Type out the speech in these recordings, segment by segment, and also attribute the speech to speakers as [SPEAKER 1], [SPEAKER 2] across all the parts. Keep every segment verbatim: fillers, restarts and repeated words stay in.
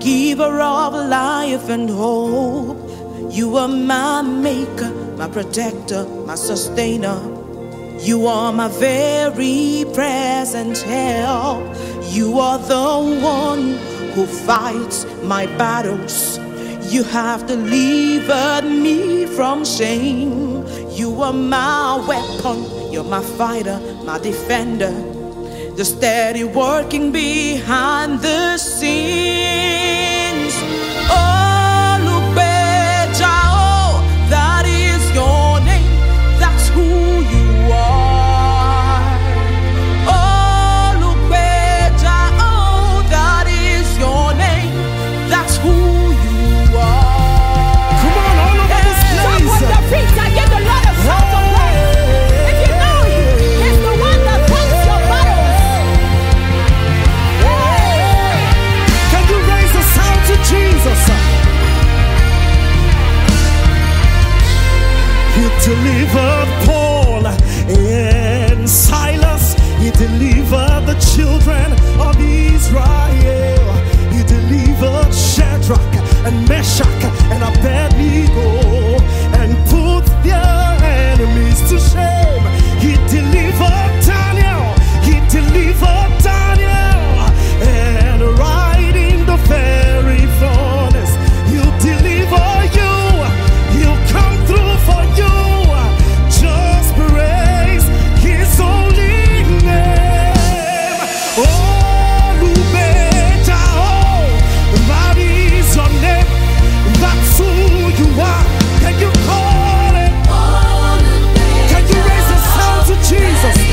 [SPEAKER 1] giver of life and hope. You are my maker, my protector, my sustainer. You are my very present help. You are the one who fights my battles. You have delivered me from shame. You are my weapon, you're my fighter, my defender, the steady working behind the scenes. Oh, Lubeja, oh, that is your name, that's who you are. Oh, Lubeja, oh, that is your name, that's who you are.
[SPEAKER 2] Come on, all over this place.
[SPEAKER 3] Stop with the feet, I get a lot of shout of praise. If you know him, he's the one that fights your battles.
[SPEAKER 2] Can you raise the sound to Jesus? He delivered Paul and Silas. He delivered the children of Israel. He delivered Shadrach and Meshach and Abednego and put their enemies to shame. He delivered Daniel. He delivered Daniel. And right in the very furnace, he'll deliver you. He'll come through for you. Just praise his holy name. Oh, Lubeja, oh, that is your name. That's who you are. Can you call it? Can you raise the sound to Jesus?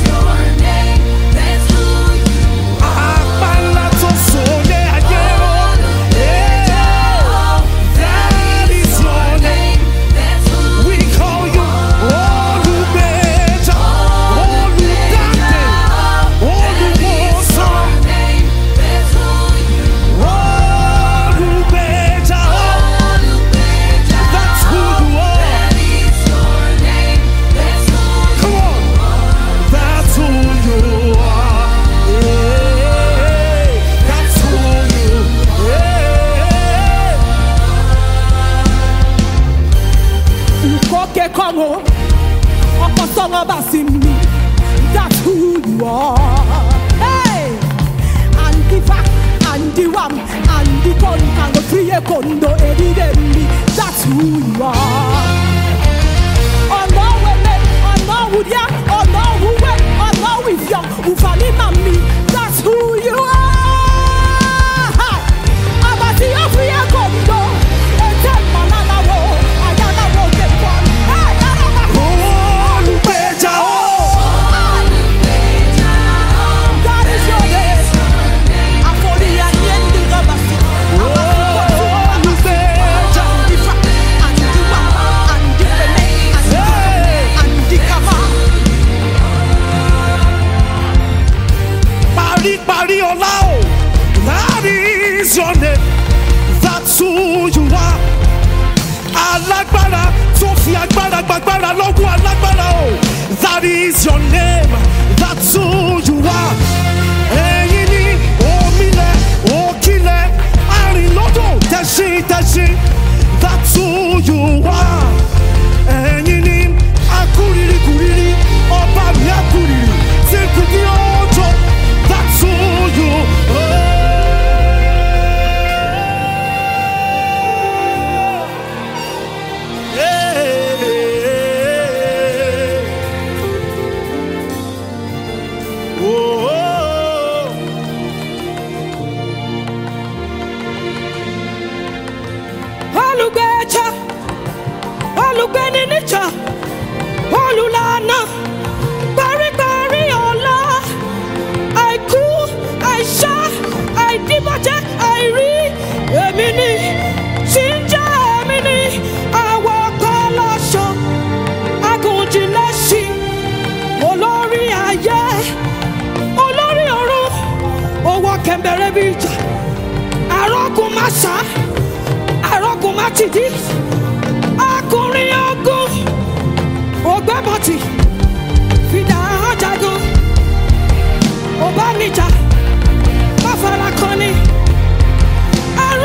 [SPEAKER 3] That's who you are. Hey, and the fact, and the wham, and the con, and the free condo, evidently, that's who you are. Oh no, women, oh no, would ya, oh no, who went, oh no, if ya, who family mommy, that's who you are. About the free condo, and ten banana roll, I got a rocket one. Hey,
[SPEAKER 2] that is your name, that's who you are. Alágbára tó fi agbára gbàgbára lọ́wọ́ alágbára o. That is your name, that's who you are. Ẹ̀yin ni omilẹ̀ òkìlẹ̀ àrìnlọ́dọ̀ tẹ̀sí tẹ̀sí. That's who you are. Ẹ̀yin ni akúrìrì kúrìrì ọba mi akúrìrì tí kò ní ọjọ́. That's who you are.
[SPEAKER 3] Olubeja, Olubeni nicha, Olulana, Bari Bari Ola, Aiku, Aisha, Aidibaje, Airi, Emini, Shinja Emini, Awakolasho, Agunjileshi, Olori Aye, Olori Oru, Owa Kembere Bija, Arogun Masha. Arogun Matidi, Akùnrin ogun, Ògbẹ́mọ̀tì, Fìdá Ajagun, Ọ̀bánìjà, Máfarakọ́ni,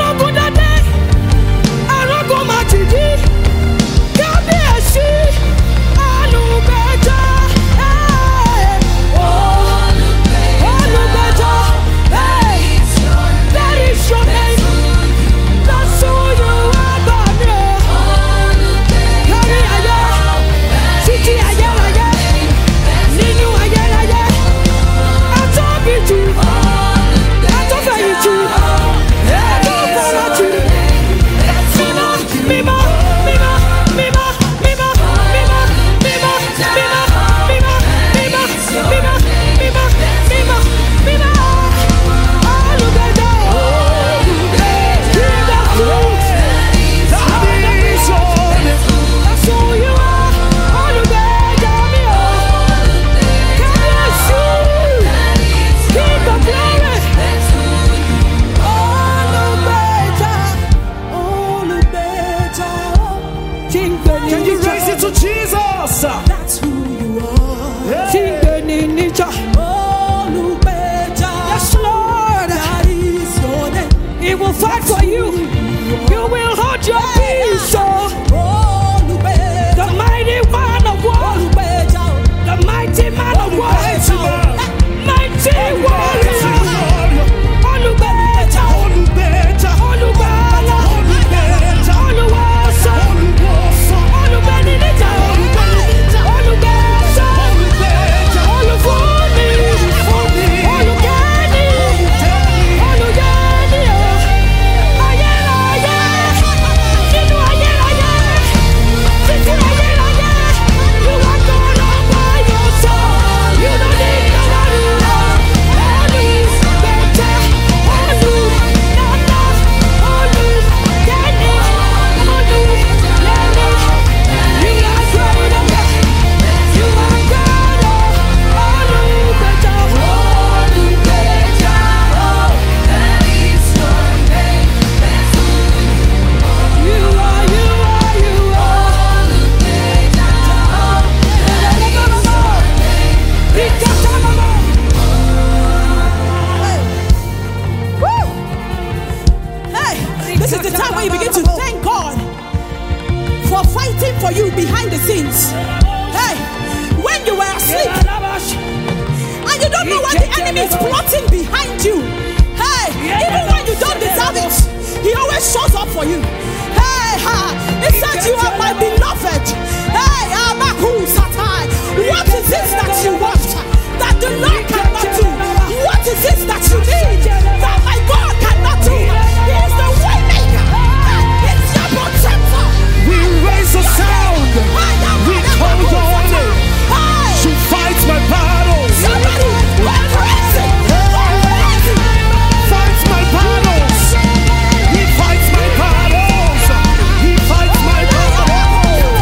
[SPEAKER 3] This is the time when you begin to thank God for fighting for you behind the scenes. Hey, when you were asleep and you don't know what the enemy is plotting behind you. Hey, even when you don't deserve it, he always shows up for you. Hey, ha, it says you are my beloved. Hey, Abaku Satai. What is this that you want that the Lord cannot do? What is this that you need that my God cannot do? He is the way maker. It's your protector.
[SPEAKER 2] We raise a sound. We call your name. She fights my battles.
[SPEAKER 3] Somebody, we're crazy. We're crazy.
[SPEAKER 2] Fights my battles. He fights my battles. He fights my battles.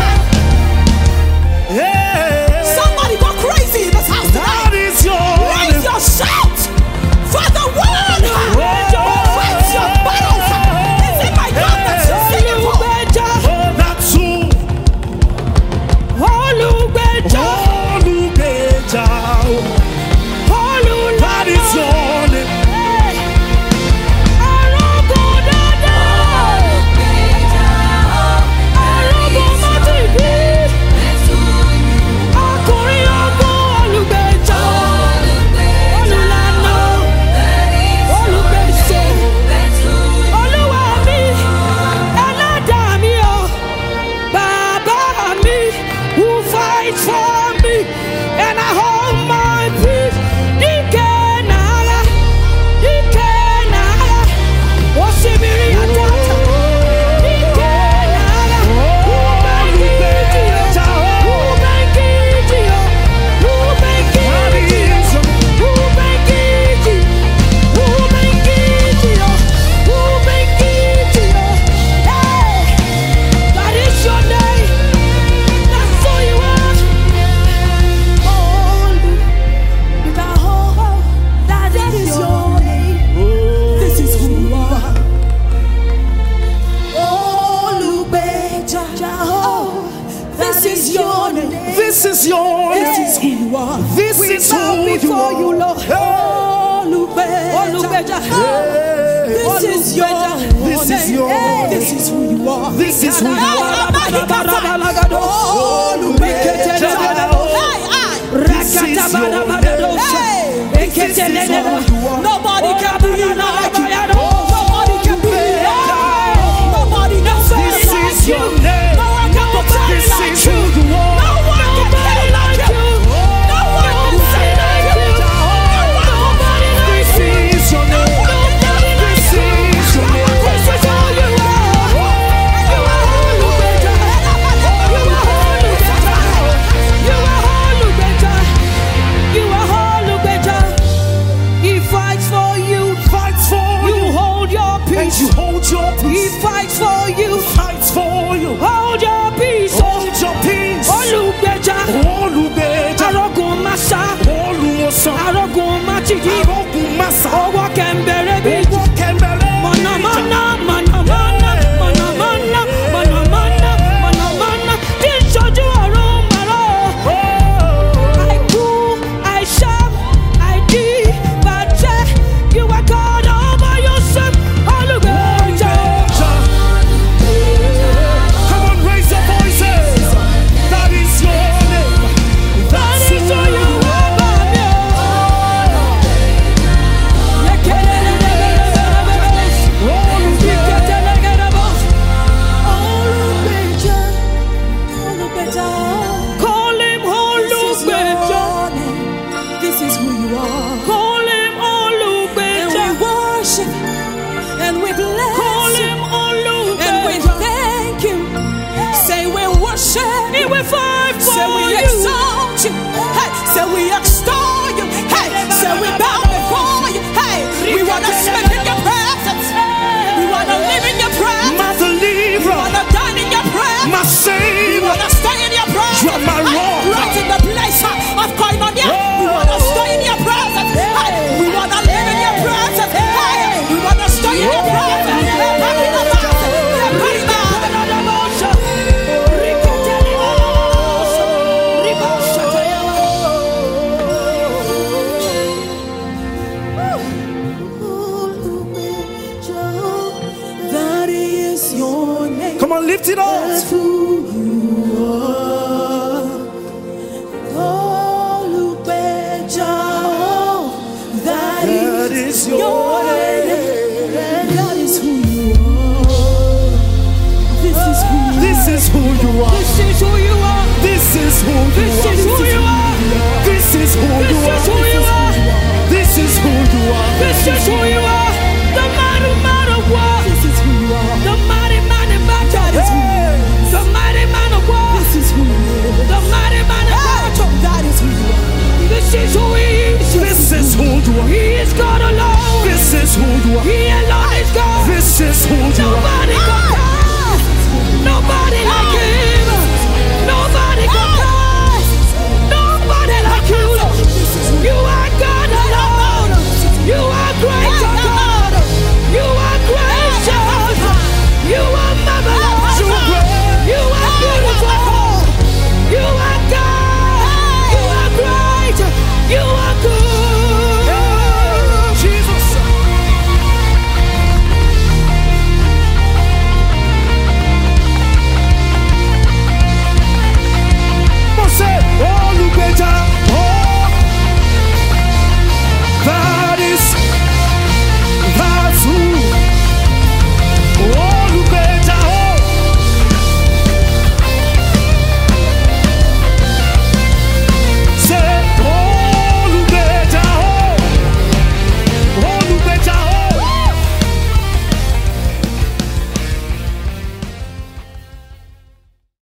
[SPEAKER 2] Yeah.
[SPEAKER 3] Somebody go crazy in this house tonight.
[SPEAKER 2] That is your
[SPEAKER 3] Raise your shout for the one who fights your battles. Is it my God that you're singing for?
[SPEAKER 2] Oh, that's who.
[SPEAKER 3] Olubeja,
[SPEAKER 2] Olubeja.
[SPEAKER 3] Olubeja.
[SPEAKER 2] That is your name.
[SPEAKER 3] Arogudada, Arogumatibi, Akuri ogun Olubeja, Olulana, Olubeso, Oluwa mi, Ẹlẹ́dàá mi o, Baba mi, who fights for me, and I hold my peace. Dikenara, Dikenara, Oshimiri Atata, Dikenara, Ubangiji, Ubangiji, Ubangiji, Ubangiji, Ubangiji, Ubangiji. Hey, that is your name. That's who you are. Holy, Jehovah, that is your name. This is who you are. Olubeja, Jehovah, this is your name.
[SPEAKER 2] This is your
[SPEAKER 3] This
[SPEAKER 2] name.
[SPEAKER 3] is who you are.
[SPEAKER 2] This
[SPEAKER 3] We
[SPEAKER 2] is
[SPEAKER 3] bow
[SPEAKER 2] who you
[SPEAKER 3] before you,
[SPEAKER 2] are.
[SPEAKER 3] Lord. Olubeja, Olubeja. This is your
[SPEAKER 2] This is
[SPEAKER 3] name.
[SPEAKER 2] your name.
[SPEAKER 3] This is who you are.
[SPEAKER 2] This is who you are.
[SPEAKER 3] Nobody can be like you. Nobody can be like you. Nobody knows
[SPEAKER 2] This
[SPEAKER 3] like
[SPEAKER 2] is
[SPEAKER 3] you.
[SPEAKER 2] your name.
[SPEAKER 3] No one can pretend
[SPEAKER 2] This
[SPEAKER 3] like
[SPEAKER 2] is
[SPEAKER 3] you.
[SPEAKER 2] who you are.
[SPEAKER 3] No one can play like you. No one can say like you. No one can
[SPEAKER 2] This is your name. This is your name.
[SPEAKER 3] This is who you are. You are Olubeja. You are Olubeja. You are Olubeja. You are Olubeja. He fights for you.
[SPEAKER 2] Fights for
[SPEAKER 3] You
[SPEAKER 2] you.
[SPEAKER 3] hold your
[SPEAKER 2] And
[SPEAKER 3] peace.
[SPEAKER 2] you hold your
[SPEAKER 3] He
[SPEAKER 2] peace.
[SPEAKER 3] fights for you.
[SPEAKER 2] Fights for you.
[SPEAKER 3] Hold your peace.
[SPEAKER 2] Hold your peace.
[SPEAKER 3] Olubeja.
[SPEAKER 2] Olubeja.
[SPEAKER 3] Arogun Masa.
[SPEAKER 2] Olùwòsàn.
[SPEAKER 3] Arogun Machidi.
[SPEAKER 2] Arógun Másà.
[SPEAKER 3] Ọwọ́ kẹ̀mbẹ̀rẹ̀ bí.
[SPEAKER 2] Owó kẹ̀mbẹ̀rẹ̀.
[SPEAKER 3] Mọ̀nàmọ́ná, mọ̀nàmọ́ná, mọ̀nàmọ́ná, mọ̀nàmọ́ná, mọ̀nàmọ́ná. Tí ń ṣojú ọ̀run màrá o. I do, I shall, I did, bàjẹ́. You are God all by yourself. Olubeja. your name.
[SPEAKER 2] Come on, lift it up.
[SPEAKER 3] That's who